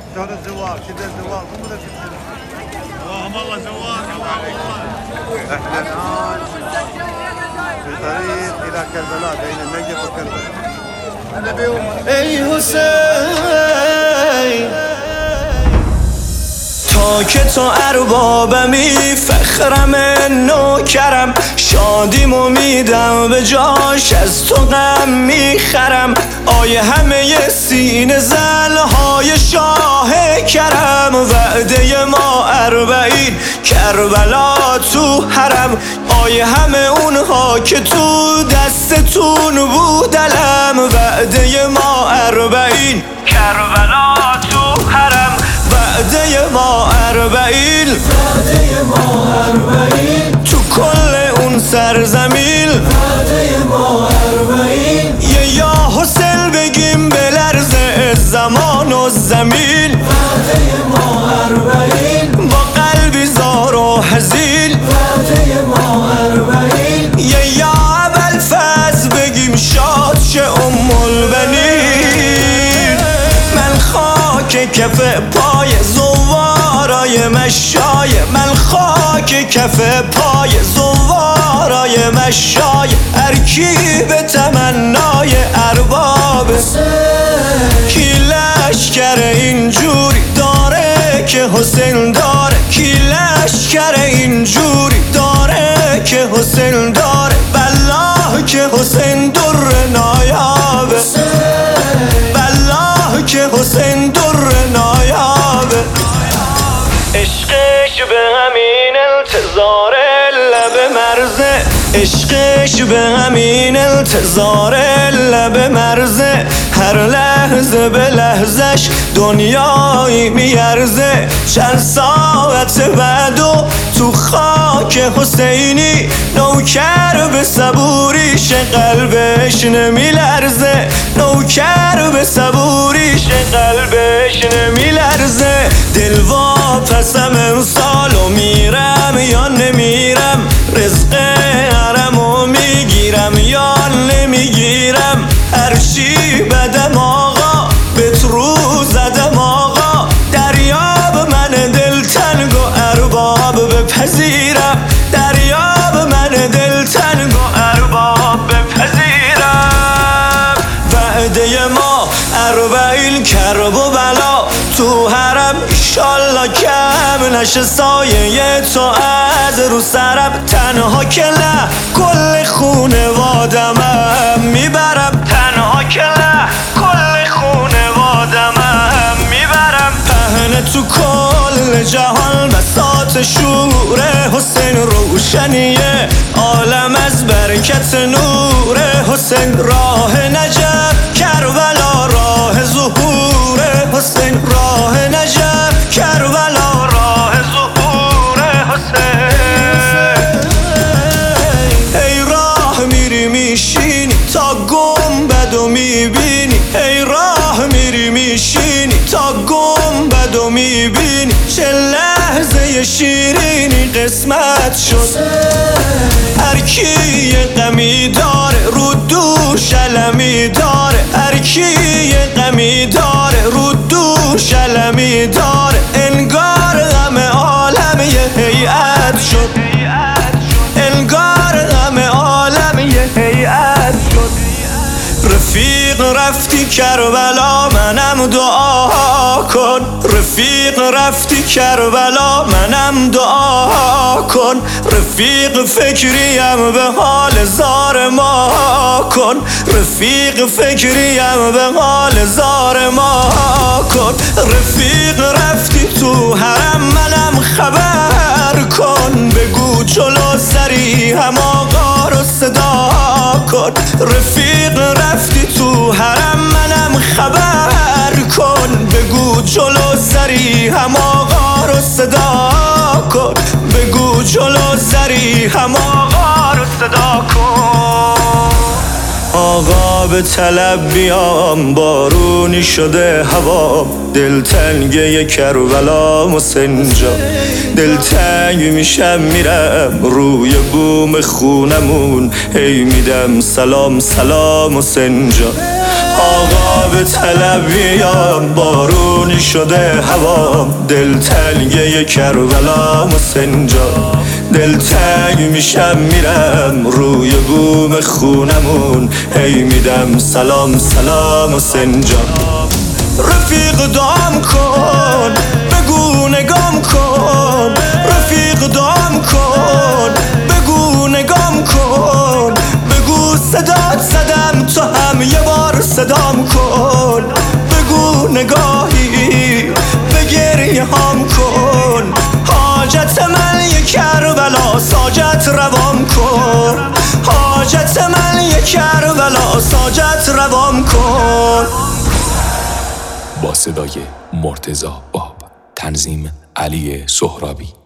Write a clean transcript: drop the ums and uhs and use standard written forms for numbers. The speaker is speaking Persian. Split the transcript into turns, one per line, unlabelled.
شلون الزواج؟ كذا الزواج مو مثل كل سنه.
اللهم الله زواج الله.
احنا الان في طريق الى كربلاء بين النجف وكربلاء.
ای حسین تا که تو اربابمی فخرم نوکرم شادیمو میدم به جاش از تو غم میخرم آیه همه سینه زلهای شاه کرم وعده ما 40 کربلا تو حرم آیه همه اونها که تو دستتون بودلم وعده ما 40 کربلا تو حرم وعده ما 40 تو کل اون سرزمین وعده ما 40 یا حسین بگیم بلرزه زمان و زمین وعده ما 40 با قلبی زار و حزین وعده ما 40 یا ابوالفضل بگیم شاد شه ام البنین من خاک کف پای زوارای مشای من خاک کف پای زوارای مشای ارکی به تمنای ارباب کی لشکر اینجوری داره که حسین داره کی لشکر اینجوری داره که حسین داره والله که حسین در نایابه والله که حسین در نایابه عشقش به همین انتظار لب مرزه عشقش به همین انتظار لب مرزه هر لحظه به لحظش دنیایی میارزه چند ساعت بعدو تو خاک حسینی نوکر به صبوریش قلبش نمیلرزه نوکر به صبوریش قلبش نمیلرزه دل واپسم امسالو میرم یا نمیرم رزق حرمو میگیرم یا نمیگیرم هرچی بدم آقا بهت رو زدم آقا دریاب من دلتنگ و ارباب بپذیرم دریاب من دلتنگ و ارباب بپذیرم وعده ما 40 کرب و بلا تو حرم ایشالله کم نشه سایه تو از رو سرم تنها که نه کل خونوادمم میبرم تنها که نه کل خونوادمم میبرم پهن تو کل جهان بساط شور حسین روشنیه عالم از برکت نور حسین راه نجف کربلا راه ظهور حسین راه نجف کربلا راه ظهور حسین ای راه میری میشینی تا گنبدو میبینی ای راه میری میشینی تا گنبدو میبینی چه لحظه شیرینی قسمت شد هر کی غمی داره رو دوش علمی داره هر کی غمی داره رو دوش علمی داره انگار غم عالم یه هیئت شد انگار غم عالم یه هیئت شد رفیق رفتی کربلا منم دعا کن رفیق رفتی کربلا منم دعا کن رفیق فکریم به حال زار ما کن رفیق فکریم به حال زار ما کن رفیق رفتی تو حرم منم خبر کن بگو جلو سری هم آقا رو صدا کن رفیق رفتی تو حرم منم خبر کن بگو جلو سری هم آقا رو صدا کن بگو جلو سری هم آقا رو صدا کن آقا به طلب بیام بارونی شده هوا دلتنگ کربلا حسین جان دلتنگ میشم میرم روی بوم خونمون هی میدم سلام سلام حسین جان آقا به طلبیام، بارونی شده هوام، دلتنگه کربلام حسین جان. دلتنگ میشم میرم روی بوم خونمون، هی میدم سلام سلام حسین جان. رفیق دام کن بگو نگام کن، رفیق دام کن بگو نگام کن، بگو صدات زدم تو هم یه بار صدام کن، بگو نگاهی به گریه هام کن، حاجت من یه کربلا ساجت روام کن، حاجت من یه کربلا ساجت روام کن.
با صدای مرتضی باب، تنظیم علی سهرابی.